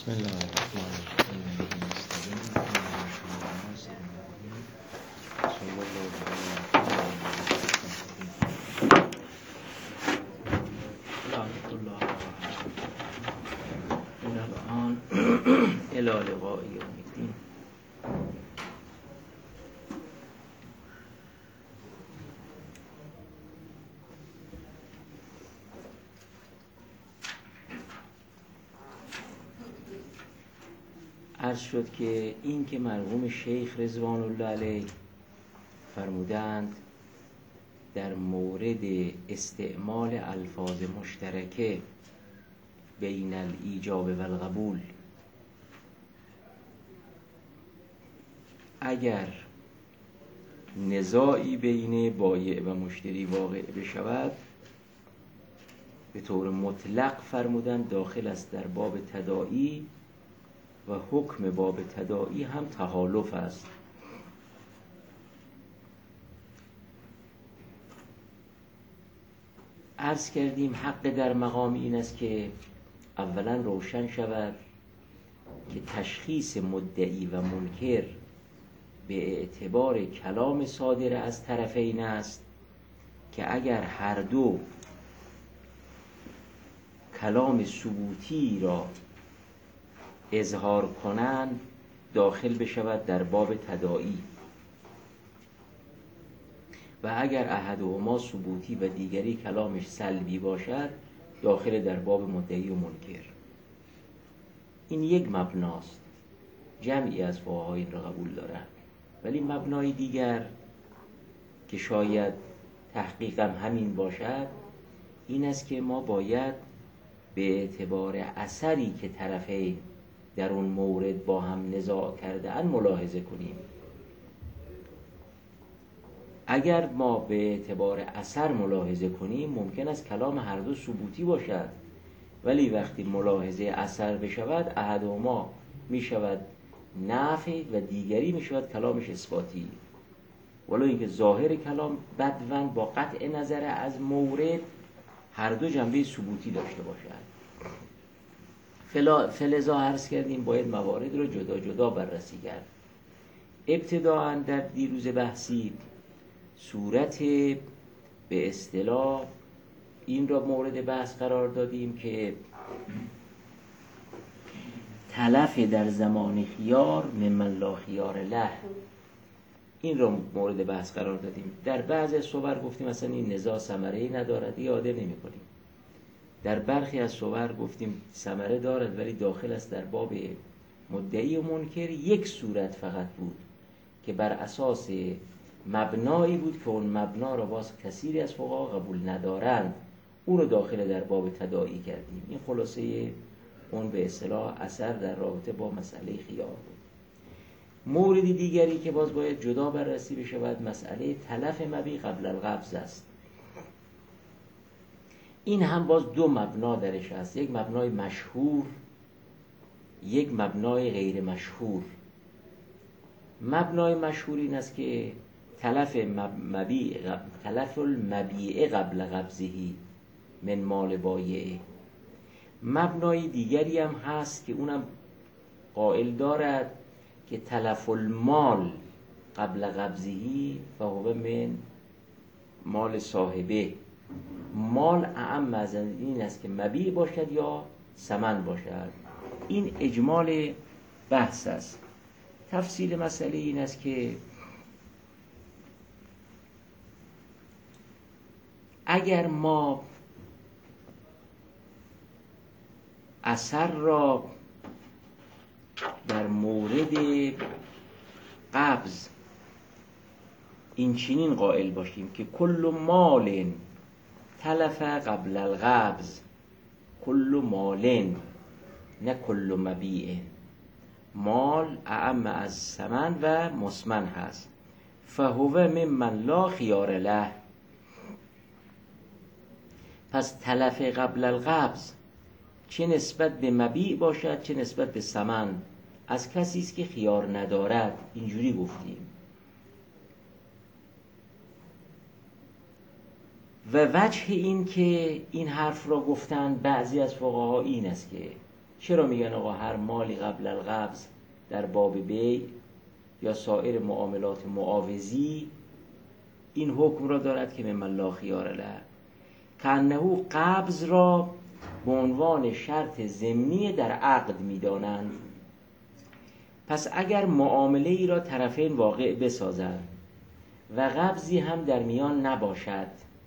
بسم الله الرحمن الرحیم. صلی الله علیه الى لقاء یوم الدین. عرض شد که این که مرحوم شیخ رضوان الله علیه فرمودند در مورد استعمال الفاظ مشترکه بین الایجاب و القبول، اگر نزاعی بین بایع و مشتری واقع بشود، به طور مطلق فرمودند داخل است در باب تداعی و حکم باب تداعی هم تحالف است. عرض کردیم حق در مقام این است که اولا روشن شود که تشخیص مدعی و منکر به اعتبار کلام صادر از طرفین است که اگر هر دو کلام ثبوتی را اظهار کنند داخل بشود در باب تداعی، و اگر احدهما ثبوتی و دیگری کلامش سلبی باشد داخل در باب مدعی و منکر. این یک مبناست، جمعی از فقها این را قبول دارند، ولی مبنای دیگر که شاید تحقیقم همین باشد این است که ما باید به اعتبار اثری که طرفین در اون مورد با هم نزاع کردن ملاحظه کنیم. اگر ما به اعتبار اثر ملاحظه کنیم ممکن است کلام هر دو ثبوتی باشد، ولی وقتی ملاحظه اثر بشود احدهما می شود نفی و دیگری می شود کلامش اثباتی، ولو اینکه ظاهر کلام بدون با قطع نظر از مورد هر دو جنبه ثبوتی داشته باشد. فلذا عرض کردیم باید موارد رو جدا جدا بررسی کرد. ابتداءً در دیروز بحثی صورت به اصطلاح این را مورد بحث قرار دادیم که تلف در زمان خیار ممن لا خیار له، این را مورد بحث قرار دادیم. در بعض از صور گفتیم مثلا این نزاع ثمره‌ای ندارد، یاده نمی کنیم. در برخی از صور گفتیم ثمره دارد ولی داخل است در باب مدعی و منکر. یک صورت فقط بود که بر اساس مبنایی بود که اون مبنا را باز کثیری از فقها قبول ندارند، اون رو داخل در باب تداعی کردیم. این خلاصه اون به اصطلاح اثر در رابطه با مسئله خیار بود. موردی دیگری که باز باید جدا بررسی بشود مسئله تلف مبیع قبل القبض است. این هم باز دو مبنا درش هست، یک مبنای مشهور، یک مبنای غیر مشهور. مبنای مشهور این است که تلف المبیع قبل قبضهی من مال بایع. مبنای دیگری هم هست که اونم قائل دارد که تلف المال قبل قبضهی فهو من مال صاحبه. مال اعم از این است که مبیع باشد یا ثمن باشد. این اجمال بحث است. تفصیل مسئله این است که اگر ما اثر را در مورد قبض این چنین قائل باشیم که کل مال تلف قبل القبض، کل مال نه کل مبیع، مال اعم از ثمن و مسمن هست، فهو ممن لا خیار له. پس تلف قبل القبض چه نسبت به مبیع باشد چه نسبت به ثمن از کسی است که خیار ندارد. اینجوری گفتیم. و وجه این که این حرف را گفتن بعضی از فقها این است که چرا میگن آقا هر مالی قبل القبض در باب بیع یا سایر معاملات معاوضی این حکم را دارد که ممن لا خیار له، کانه قبض را به عنوان شرط ضمنی در عقد میدانند. پس اگر معامله ای را طرفین واقع بسازند و قبضی هم در میان نباشد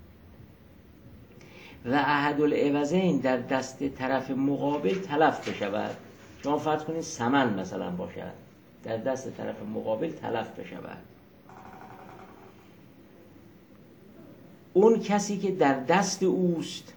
و احد العوضین در دست طرف مقابل تلف بشود، شما فرض کنید ثمن مثلا باشد در دست طرف مقابل تلف بشود، اون کسی که در دست اوست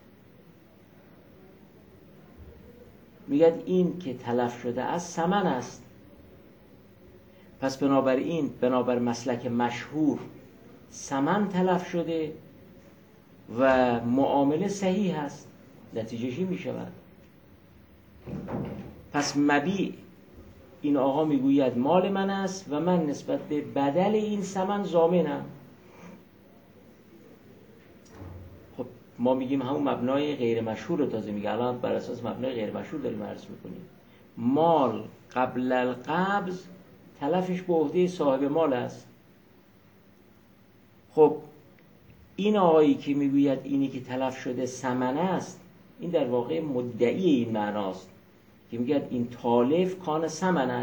میگه این که تلف شده است ثمن است، پس بنابراین بنابر مسلک مشهور ثمن تلف شده و معامله صحیح است. نتیجه چی می شود؟ پس مبیع این آقا میگوید مال من است و من نسبت به بدل این ثمن ضامنم. خب ما میگیم همون مبنای غیر مشهور رو تازه میگه، الان بر اساس مبنای غیر مشهور داریم عرض میکنیم. مال قبل القبض تلفش به عهده صاحب مال است. خب این آقایی که میگوید اینی که تلف شده ثمن است، این در واقع مدعی این معناست که میگه این تالف کان ثمنن.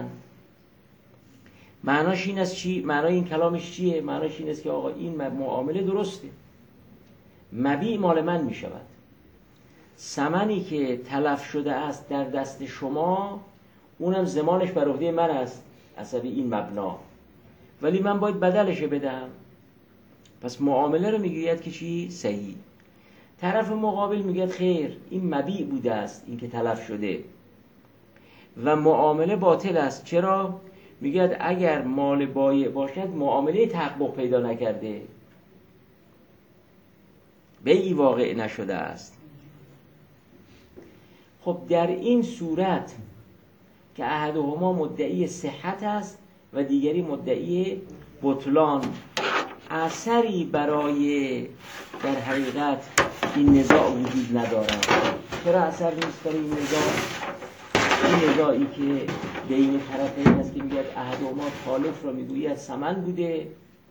معناش این است چی؟ معنای این کلامش چیه؟ معناش این است که آقا این معامله درسته، مبیع مال من میشود، ثمنی که تلف شده است در دست شما اونم زمانش بر عهده من است حسب این مبنا، ولی من باید بدلش بدهم. پس معامله رو میگوید که چی؟ صحیح. طرف مقابل میگه خیر این مبیع بوده است این که تلف شده و معامله باطل است. چرا؟ میگه اگر مال بایع باشد معامله تحقق پیدا نکرده، بیعی واقع نشده است. خب در این صورت که احدهما مدعی صحت است و دیگری مدعی بطلان، اثری برای در حقیقت این نزاع وجود ندارد. چرا اثر نیست برای این نزاع؟ این نزاعی که بین طرفین است که میگه احدهما تالف را میگوید ثمن بوده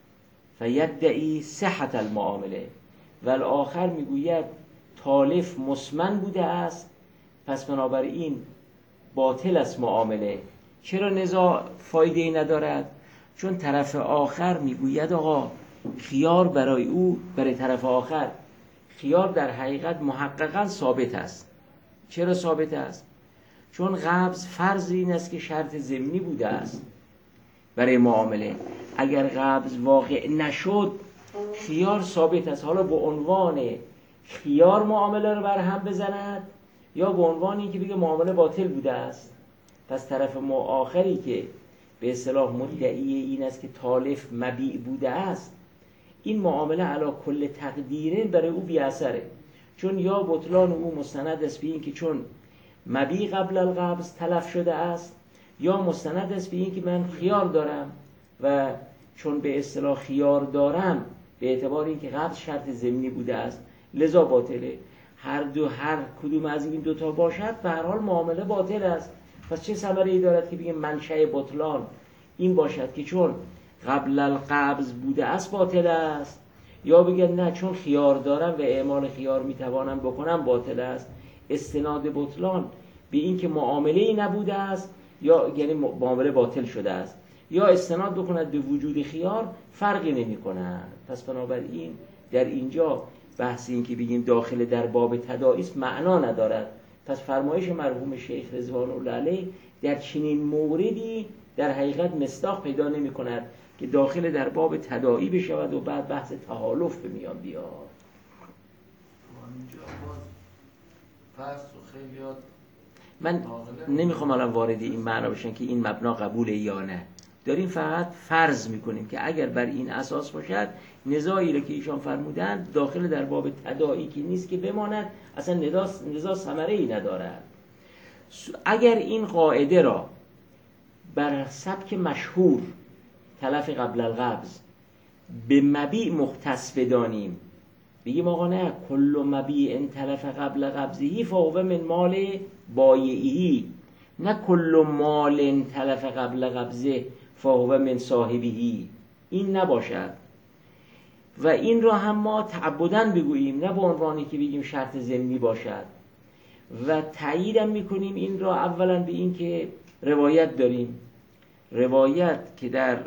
فیدعی صحت المعامله و الاخر میگوید تالف مسمن بوده است، پس بنابراین باطل است معامله. چرا نزاع فایده ای ندارد؟ چون طرف آخر میگوید آقا خیار برای او، برای طرف آخر خیار در حقیقت محققا ثابت است. چرا ثابت است؟ چون قبض فرض این است که شرط ضمنی بوده است برای معامله. اگر قبض واقع نشد خیار ثابت است، حالا به عنوان خیار معامله رو برهم بزند یا به عنوان اینکه بگه معامله باطل بوده است. پس طرف آخری که به اصطلاح مدعی این است که تالف مبیع بوده است، این معامله علی کل تقدیرین برای او بی اثره، چون یا بطلان او مستند است به این که چون مبیع قبل القبض تلف شده است، یا مستند است به این که من خیار دارم و چون به اصطلاح خیار دارم به اعتبار این که قبض شرط ضمنی بوده است لذا باطله. هر کدوم از این دوتا باشد به هر حال معامله باطل است. پس چه ثمره‌ای دارد که بگیم منشأ بطلان این باشد که چون قبل القبض بوده است باطل است، یا بگن نه چون خیار دارم و اعمال خیار میتوانم بکنم باطل است. استناد بطلان به این که معامله‌ای نبوده است یا یعنی معامله باطل شده است، یا استناد بکند به وجود خیار فرقی نمی‌کند. پس بنابراین در اینجا بحث این که بگیم داخل در باب تداعی است معنا ندارد. پس فرمایش مرحوم شیخ رضوان الله علیه در چنین موردی در حقیقت مصداق پیدا نمی کند که داخل در باب تداعی بشود و بعد بحث تحالف به میان بیاد. من نمیخوام الان وارد این معنا بشن که این مبنا قبوله یا نه، داریم فقط فرض میکنیم که اگر بر این اساس باشد نزاعی رو که ایشان فرمودند داخل در باب تداعی که نیست که بماند، اصلا نزاع ثمره‌ای ندارد. اگر این قاعده را بر سبک مشهور تلف قبل القبض به مبیع مختص بدانیم، بگیم آقا نه کل مبیع ان تلف قبل قبضه فهو من مال بایعی، نه کل مال تلف قبل قبضه فهو من صاحبهی، این نباشد. و این را هم ما تعبداً بگوییم، نه به عنوانی که بگیم شرط ضمنی باشد. و تأییدم میکنیم این را اولا به این که روایت داریم، روایت که در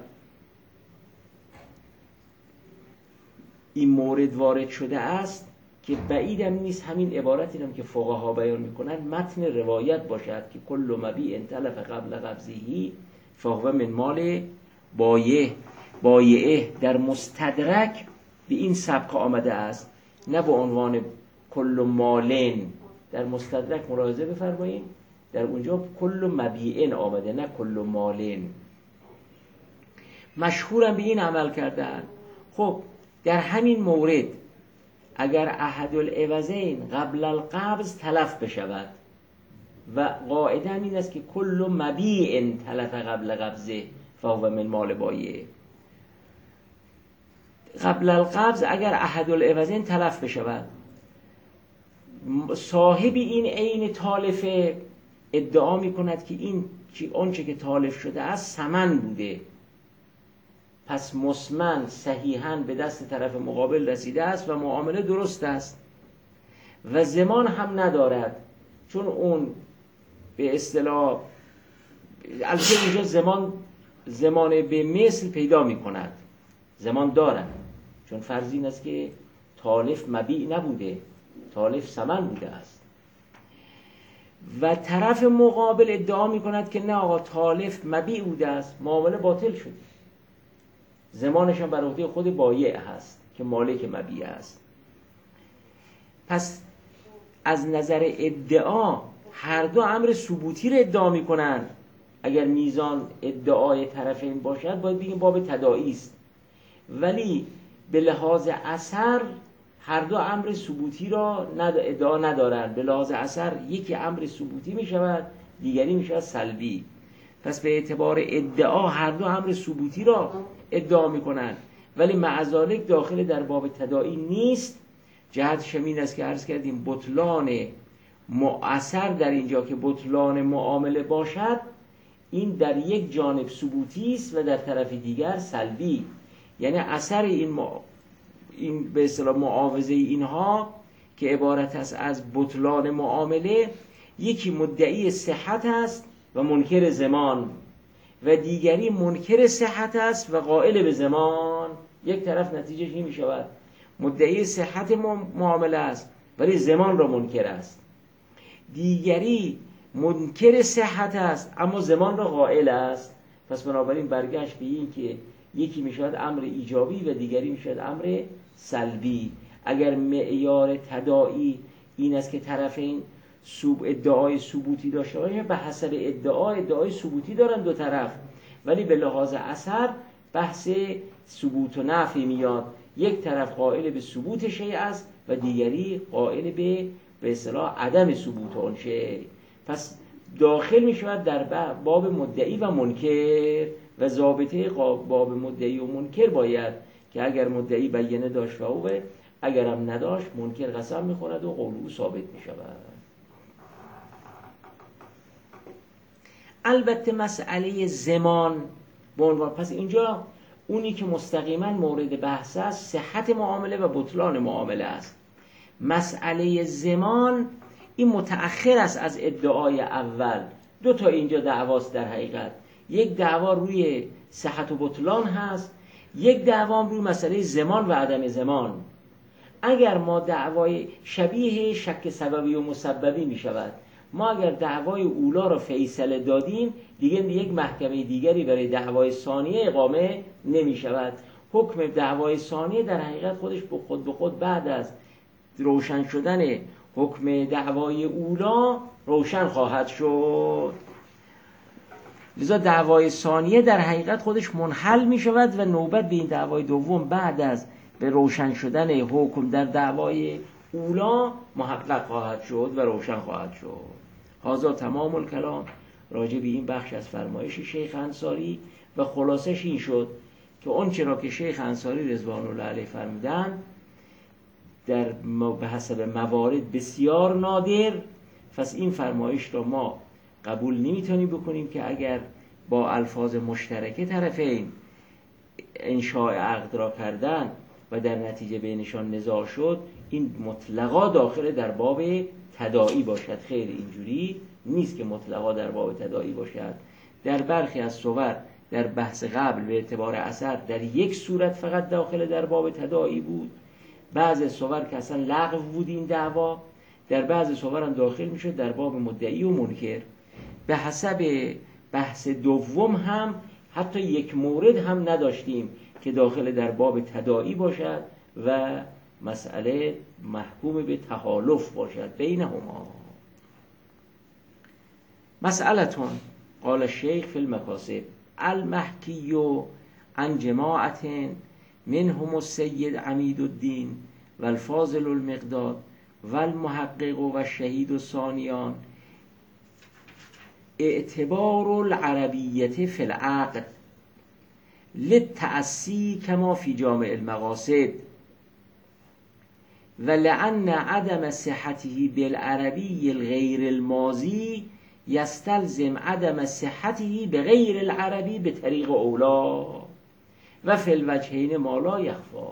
این مورد وارد شده است که بعیدم نیست همین عبارتی هم که فقها بیان میکنن متن روایت باشد که کل مبیع تلف قبل قبضه فهو من مال بایعه. در مستدرک به این سبک آمده است، نه به عنوان کل مالن. در مستدرک ملاحظه بفرمایید در اونجا کل مبیعن آمده، نه کل مالن. مشهورم به این عمل کردن. خب در همین مورد اگر احد العوضین قبل القبض تلف بشود و قاعده این است که کل مبیع تلف قبل قبضه فهو من مال بایعه، قبل القبض اگر احد العوضین تلف بشود، صاحب این عین تالفه ادعا می کند که این آنچه که تالف شده است ثمن بوده، پس مسمن صحیحاً به دست طرف مقابل رسیده است و معامله درست است و زمان هم ندارد، چون اون به اصطلاح البته اینجا زمان به مثل پیدا می کند، زمان دارد، چون فرض این است که تالف مبیع نبوده، تالف ثمن بوده است. و طرف مقابل ادعا می کند که نه آقا تالف مبیع بوده است، معامله باطل شد، زمانش هم بر عهده خود بایع هست که مالک مبیع است. پس از نظر ادعا هر دو امر ثبوتی رو ادعا می کنند. اگر میزان ادعای طرفین باشد باید بگیم باب تداعی است، ولی به لحاظ اثر هر دو امر ثبوتی را ادعا ندارند. به لحاظ اثر یکی امر ثبوتی می شود، دیگری می شود سلبی. پس به اعتبار ادعا هر دو امر ثبوتی را ادعا می کنند، ولی معذالک داخل در باب تداعی نیست. جهتش این است که عرض کردیم بطلان اثر در اینجا که بطلان معامله باشد، این در یک جانب ثبوتی است و در طرف دیگر سلبی. یعنی اثر این به اصطلاح معاوضه اینها که عبارت است از بطلان معامله، یکی مدعی صحت است و منکر زمان و دیگری منکر صحت است و قائل به زمان. یک طرف نتیجهش این می شود مدعی صحت معامله است ولی زمان را منکر است، دیگری منکر صحت است اما زمان را قائل است. پس بنابراین برگشت به این که یکی می شود امر ایجابی و دیگری می شود امر سلبی. اگر معیار تداعی این است که طرفین ادعای ثبوتی داشته باشه، به حسب ادعای ثبوتی دارن دو طرف، ولی به لحاظ اثر بحث ثبوت و نفی میاد. یک طرف قائل به ثبوت شیء است و دیگری قائل به اصطلاح عدم ثبوت آن شیء. پس داخل می شود در باب مدعی و منکر و ضابطه باب مدعی و منکر باید که اگر مدعی بینه داشت فهوه، اگرم نداشت منکر قسم می خورد و قول او ثابت می شود. البته مسئله زمان بعنوان، پس اینجا اونی که مستقیما مورد بحث است صحت معامله و بطلان معامله است. مسئله زمان این متأخر است از ادعای اول. دو تا اینجا دعواست در حقیقت، یک دعوا روی صحت و بطلان هست، یک دعوا روی مسئله زمان و عدم زمان. اگر ما دعوای شبیه شک سببی و مسببی می شود، ما اگر دعوای اولا را فیصله دادیم دیگه یک محکمه دیگری برای دعوای ثانیه اقامه نمی شود. حکم دعوای ثانیه در حقیقت خودش به خود بعد از روشن شدن حکم دعوای اولا روشن خواهد شد. لذا دعوای ثانیه در حقیقت خودش منحل می شود و نوبت به این دعوای دوم بعد از به روشن شدن حکم در دعوای اولا محقق خواهد شد و روشن خواهد شد. هذا تمام الکلام راجع به این بخش از فرمایش شیخ انصاری و خلاصش این شد که آنچه را که شیخ انصاری رضوان الله علیه فرمودند در به حسب موارد بسیار نادر پس این فرمایش را ما قبول نمیتونیم بکنیم که اگر با الفاظ مشترک طرفین انشاء عقد را کردن و در نتیجه بینشان نزاع شد، این مطلقا داخل در باب تداعی باشد. خیر، اینجوری نیست که مطلقا در باب تداعی باشد. در برخی از صور در بحث قبل به اعتبار اثر در یک صورت فقط داخل در باب تداعی بود، بعض صور که اصلا لغو بود این دعوا، در بعض صور هم داخل میشد در باب مدعی و منکر. به حسب بحث دوم هم حتی یک مورد هم نداشتیم که داخل در باب تداعی باشد و مسئله محکوم به تحالف باشد بینهما. مسئلتون قال الشیخ فی المکاسب المحکی عن جماعت منهم السید عمید الدین و الفاضل المقداد و المحقق و الشهید الثانیان اعتبار العربیت فی العقد للتأسی کما فی جامع المقاصد و لأن عدم صحته بالعربی الغیر الماضی یستلزم عدم صحته بغیر العربی به طریق اولا و فی الوجهین ما لا یخفا.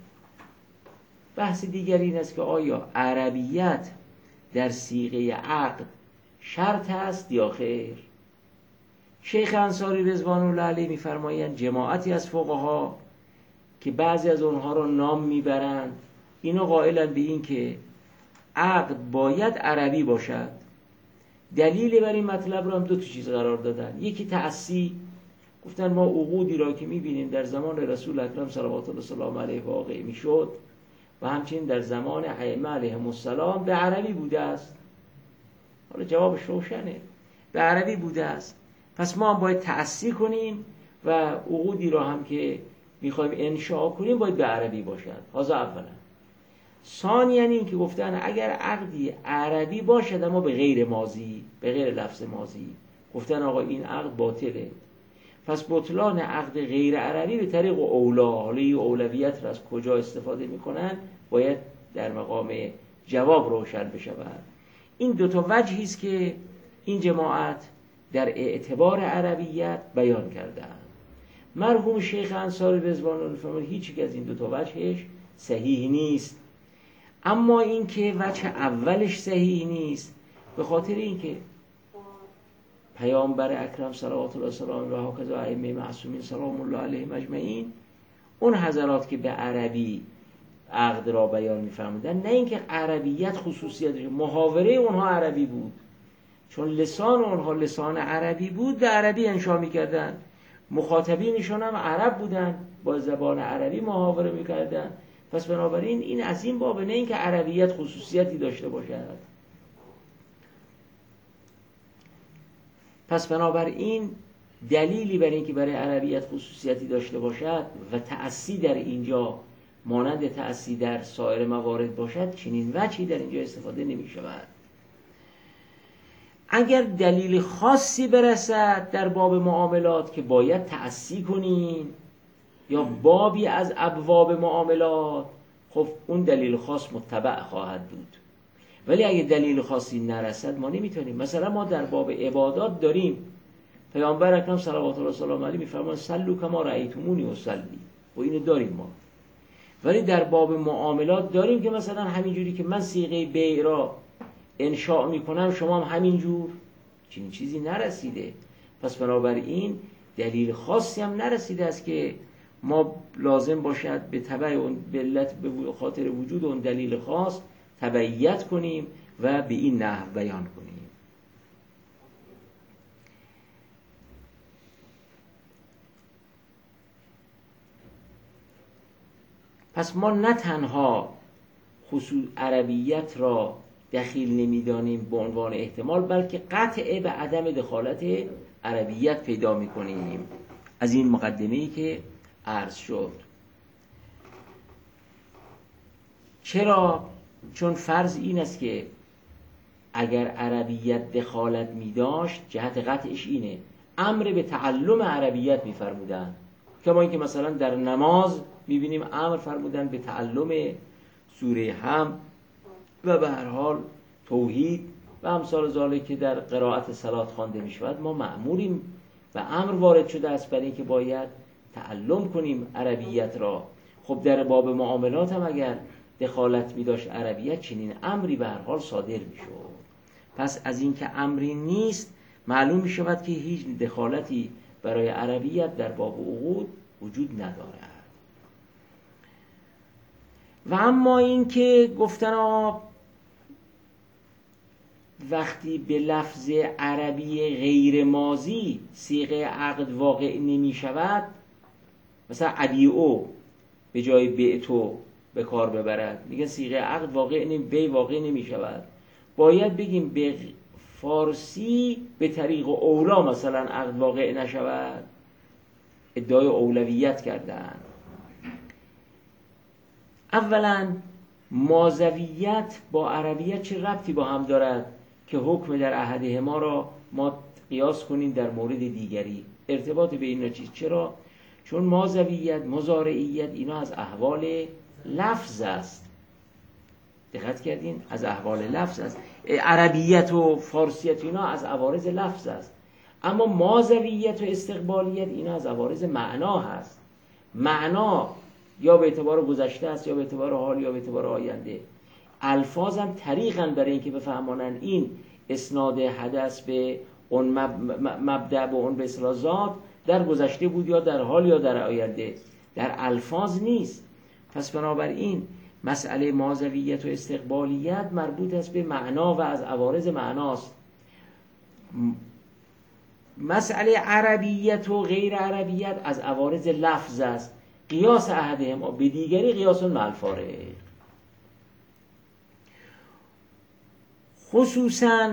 بحث دیگر این است که آیا عربیت در صیغه عقد شرط است یا خیر؟ شیخ انصاری رضوان الله علیه می‌فرمایند جماعتی از فقها که بعضی از اونها را نام میبرند، اینا قائلند به این که عقد باید عربی باشد. دلیل بر این مطلب را هم دو تا چیز قرار دادن. یکی تأسی، گفتن ما عقودی را که میبینیم در زمان رسول اکرم صلوات الله وسلام علیه واقع میشد و همچنین در زمان ائمه علیهم السلام به عربی بوده است. حالا جوابش روشنه، به عربی بوده است. پس ما هم باید تأسی کنیم و عقودی را هم که میخوایم انشاء کنیم باید به عربی باشد. هذا اولا. ثانیاً این که گفتن اگر عقدی عربی باشد اما به غیر ماضی، به غیر لفظ ماضی، گفتن آقا این عقد باطله. پس بطلان عقد غیر عربی به طریق اولا، حالا این اولویت را از کجا استفاده میکنن باید در مقام جواب روشن بشود. این دو تا وجهی است که این جماعت در اعتبار عربیت بیان کردند. مرحوم شیخ انصاری رضوان الله فرمود هیچ یک از این دو تا وجهش صحیح نیست. اما این که وجه اولش صحیح نیست به خاطر اینکه پیامبر اکرم صلوات الله وسلامه و هکذا ائمه معصومین سلام الله علیهم اجمعین اون حضرات که به عربی عقد را بیان می‌فرمودن، نه اینکه عربیت خصوصیتش، محاوره اونها عربی بود، چون لسان اونها لسان عربی بود به عربی انشا می‌کردن، مخاطبینشون هم عرب بودن با زبان عربی محاوره می‌کردن. پس بنابراین این از این باب، نه اینکه عربیت خصوصیتی داشته باشد. پس بنابراین دلیلی برای اینکه برای عربیت خصوصیتی داشته باشد و تأسی در اینجا مانند تأسی در سایر موارد باشد، چنین وجهی در اینجا استفاده نمی شود. اگر دلیل خاصی برسد در باب معاملات که باید تأسی کنین یا بابی از ابواب معاملات، خب اون دلیل خاص متبع خواهد بود. ولی اگه دلیل خاصی نرسد ما نمیتونیم. مثلا ما در باب عبادات داریم پیامبر اکرم صلوات الله وسلامه علیه میفرمایند صلوا کما رأیتمونی اصلی، و اینو داریم ما. ولی در باب معاملات داریم که مثلا همینجوری که من صیغه بیع را انشاء میکنم شما هم همینجور، چنین چیزی نرسیده. پس بنابراین دلیل خاصی هم نرسیده است که ما لازم باشد به تبع اون علت به خاطر وجود اون دلیل خاص تبعیت کنیم و به این نحو بیان کنیم. پس ما نه تنها خصوص عربیت را دخیل نمیدانیم به عنوان احتمال، بلکه قطع به عدم دخالت عربیت پیدا میکنیم از این مقدمه‌ای که عرض شد. چرا؟ چون فرض این است که اگر عربیت دخالت می داشت جهت قطعش اینه امر به تعلم عربیت می فرمودن، کما اینکه مثلا در نماز می بینیم امر فرمودن به تعلم سوره هم و به هر حال توحید و امثال ذالک که در قرائت صلات خوانده می شود، ما مأموریم و امر وارد شده است برای اینکه باید تعلم کنیم عربیت را. خب در باب معاملات هم اگر دخالت می داشت عربیت، چنین امری به هر حال صادر می شود. پس از اینکه امری نیست معلوم می شود که هیچ دخالتی برای عربیت در باب عقود وجود ندارد. و اما این که گفتن وقتی به لفظ عربی غیر ماضی صیغه عقد واقع نمی شود، مثلا ابیعو به جای بعتو به کار ببرد، میگن صیغه عقد واقع نمی شود، باید بگیم به فارسی به طریق اولا مثلا عقد واقع نشود. ادعای اولویت کردن. اولا مازویت با عربیت چه ربطی با هم دارد که حکم در احدهما را ما قیاس کنیم در مورد دیگری؟ ارتباط به این چیز چرا؟ چون مازویت، مضارعیت اینا از احوال لفظ است. دقت کردین؟ از احوال لفظ است. عربیت و فارسیت اینا از عوارض لفظ است. اما مازویت و استقبالیت اینا از عوارض معنا هست. معنا یا به اعتبار گذشته است، یا به اعتبار حال، یا به اعتبار آینده. الفاظ هم طریقاً برای اینکه بفهمانن این اسناد حدث به اون مبدأ به اون به اصطلاح ذات در گذشته بود یا در حال یا در آینده، در الفاظ نیست. پس بنابراین مسئله مازویت و استقبالیت مربوط است به معنا و از عوارض معناست. مسئله عربیت و غیر عربیت از عوارض لفظ است. قیاس احدهما به دیگری قیاس مع الفارق. خصوصاً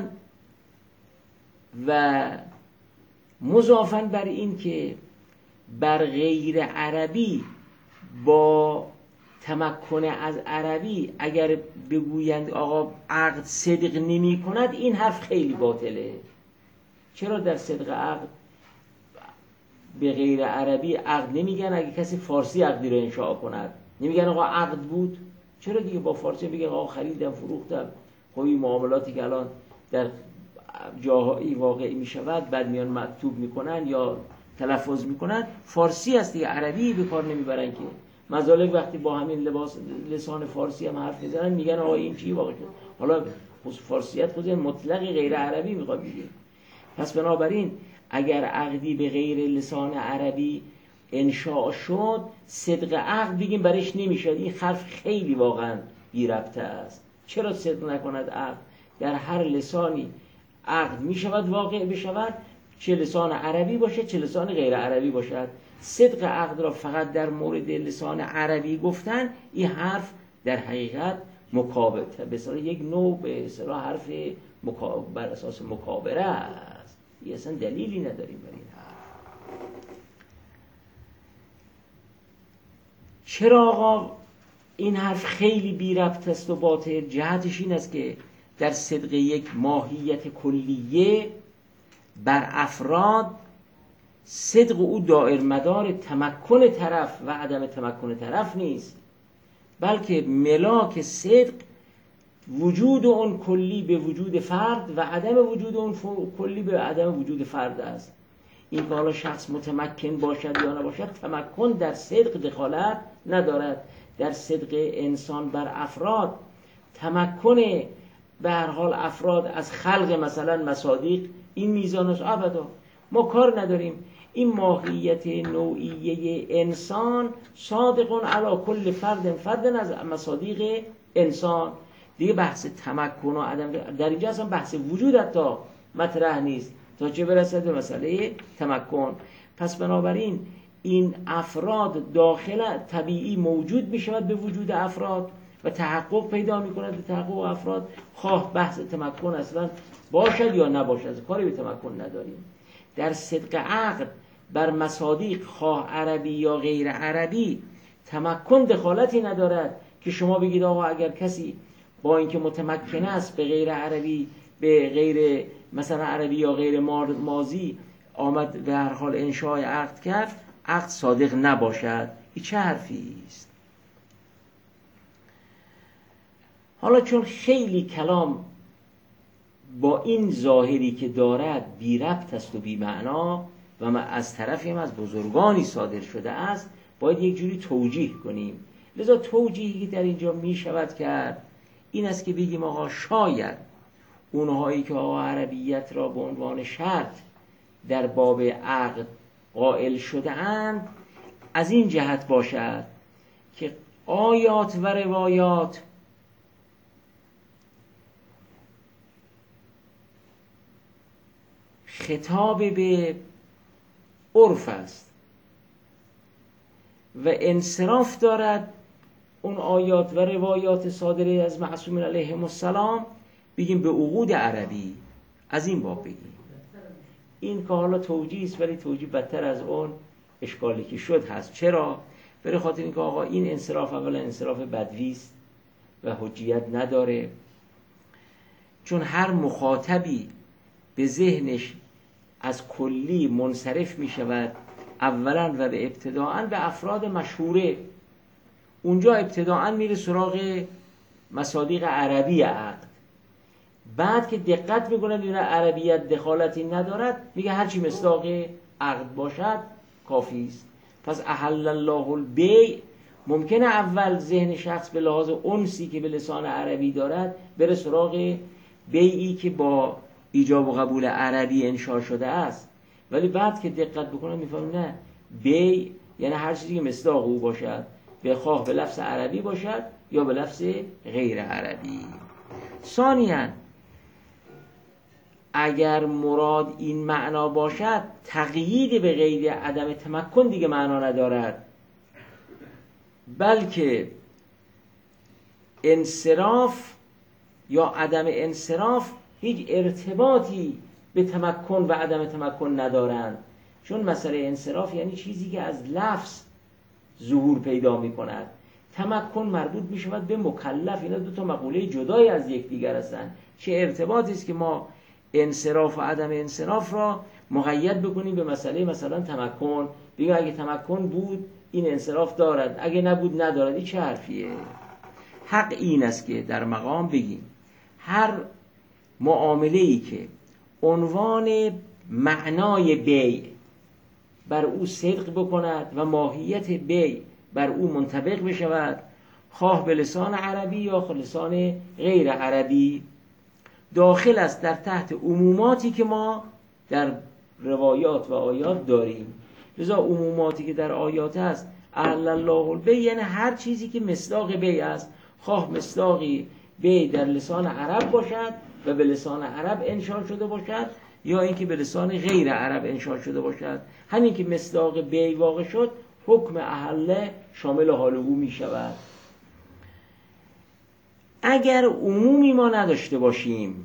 و مضافاً بر این که بر غیر عربی با تمکن از عربی اگر بگویند آقا عقد صدق نمی کند، این حرف خیلی باطله. چرا در صدق عقد به غیر عربی عقد نمیگن؟ اگه کسی فارسی عقدی رو انشاء کند نمیگن آقا عقد بود؟ چرا دیگه با فارسی بگن آقا خریدم فروختم؟ خب این معاملاتی که الان در جاهایی واقعی میشود بعد میان مکتوب میکنن یا تلفظ میکنن، فارسی است دیگه، عربی به کار نمیبرن که. مزالک وقتی با همین لسان فارسی هم حرف میزنن میگن آقا این چی واقع شد. حالا فارسیت خود مطلق غیر عربی میخواد بگه. پس بنابراین اگر عقدی به غیر لسان عربی انشاء شد، صدق عقد بگیم برش نمیشد. این حرف خیلی واقعا بی ربطه است. چرا صدق نکند عقد؟ در هر لسانی عقد میشود واقع بشود، چه لسان عربی باشه چه لسان غیر عربی باشد. صدق عقد را فقط در مورد لسان عربی گفتن، این حرف در حقیقت مکابره، به اصطلاح یک نوع به اصطلاح حرف بر اساس مکابره است. این اصلا دلیلی نداریم بر این حرف. چرا آقا این حرف خیلی بی ربط است و باطل؟ جهتش این است که در صدق یک ماهیت کلیه بر افراد صدق او دائر مدار تمکن طرف و عدم تمکن طرف نیست، بلکه ملاک صدق وجود اون کلی به وجود فرد و عدم وجود اون کلی به عدم وجود فرد است. این که حالا شخص متمکن باشد یا نباشد، تمکن در صدق دخالت ندارد. در صدق انسان بر افراد تمکن به هر حال افراد از خلق مثلا مصادیق این میزان است. ابدا ما کار نداریم. این ماهیت نوعیه انسان صادقون علی کل فرد از مصادیق انسان. دیگه بحث تمکن و عدم در اینجا اصلا بحث وجود حتی مطرح نیست تا چه برسد به مسئله تمکن. پس بنابراین این افراد داخل طبیعی موجود می شود به وجود افراد و تحقق پیدا می کند به تحقق افراد، خواه بحث تمکن اصلا باشد یا نباشد، کاری به تمکن نداریم. در صدق عقد بر مصادیق خواه عربی یا غیر عربی تمکن دخالتی ندارد که شما بگید آقا اگر کسی با اینکه متمکن است به غیر عربی، به غیر مثلا عربی یا غیر ماضی آمد به هر حال انشاء عقد کرد، عقد صادق نباشد. این چه حرفی است؟ حالا چون خیلی کلام با این ظاهری که دارد بی ربط است و بی معنا و از طرفی هم از بزرگانی صادر شده است، باید یک جوری توجیه کنیم. لذا توجیهی که در اینجا می شود کرد این است که بگیم آقا شاید اونهایی که آقا عربیت را به عنوان شرط در باب عقد قائل شده اند از این جهت باشد که آیات و روایات خطاب به عرف است و انصراف دارد اون آیات و روایات صادره از معصومین علیهم السلام بگیم به عقود عربی. از این باب بگیم این که حالا توجیه است، ولی توجیه بدتر از اون اشکالی که شد هست. چرا؟ برای خاطر اینکه آقا این انصراف اولا انصراف بدوی است و حجیت نداره، چون هر مخاطبی به ذهنش از کلی منصرف می شود اولا و به ابتداعا به افراد مشهوره، اونجا ابتداعا میره سراغ مصادیق عربی عقد، بعد که دقت میکنه ببینه عربیت دخالتی ندارد میگه هرچی مصداق عقد باشد کافی است. پس احل الله البیع ممکنه اول ذهن شخص به لحاظ انسی که به لسان عربی دارد بره سراغ بیعی که با ایجاب و قبول عربی انشاء شده است، ولی بعد که دقت بکنه میفهمه نه، بیع یعنی هر چیزی که مصداق او باشد، به خواه به لفظ عربی باشد یا به لفظ غیر عربی. ثانیاً اگر مراد این معنا باشد تقیید به قید عدم تمکن دیگه معنا ندارد، بلکه انصراف یا عدم انصراف هیچ ارتباطی به تمکن و عدم تمکن ندارند، چون مسئله انصراف یعنی چیزی که از لفظ ظهور پیدا می کند. تمکن مربوط می شود به مکلف. اینا دو تا مقوله جدای از یکدیگر هستند. چه ارتباطی است که ما انصراف و عدم انصراف را مقید بکنیم به مسئله مثلا تمکن، بگیم اگه تمکن بود این انصراف دارد، اگه نبود ندارد. این چه حرفیه؟ حق این است که در مقام بگیم هر معامله‌ای که عنوان معنای بیع بر او صدق بکند و ماهیت بیع بر او منطبق بشود، خواه به لسان عربی یا لسان غیر عربی، داخل است در تحت عموماتی که ما در روایات و آیات داریم. لذا عموماتی که در آیات است احل الله البیع یعنی هر چیزی که مصداق بیع است، خواه مصداقی بیع در لسان عرب باشد و به لسان عرب انشاء شده باشد یا اینکه به لسان غیر عرب انشاء شده باشد، همین که مصداق بیع واقع شد حکم احله شامل حال او می شود. اگر عمومی ما نداشته باشیم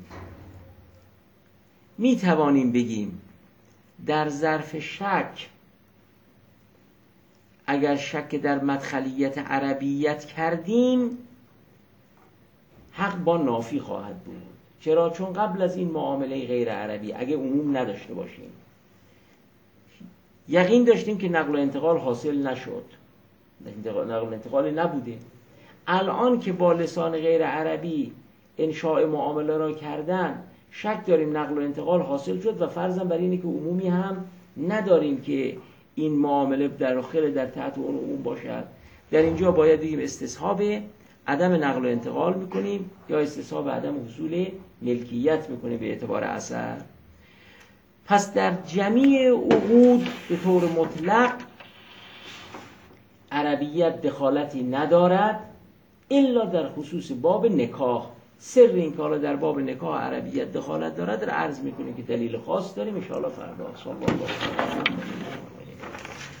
می توانیم بگیم در ظرف شک اگر شک در مدخلیت عربیت کردیم حق با نافی خواهد بود. چرا؟ چون قبل از این معامله غیر عربی اگه عموم نداشته باشیم یقین داشتیم که نقل و انتقال حاصل نشد، نقل و انتقال نبوده. الان که با لسان غیر عربی انشاء معامله را کردن شک داریم نقل و انتقال حاصل شد و فرضاً بر اینه که عمومی هم نداریم که این معامله در تحت اون عموم باشد. در اینجا باید بگیم استصحاب عدم نقل و انتقال میکنیم یا استصحاب عدم حصول ملکیت میکنیم به اعتبار اثر. پس در جمیع عقود به طور مطلق عربیت دخالتی ندارد الا در خصوص باب نکاح. سر این که حالا در باب نکاح عربیت دخالت دارد را عرض میکنیم که دلیل خاص داریم ان شاء الله فردا. صلی الله علیه و آله.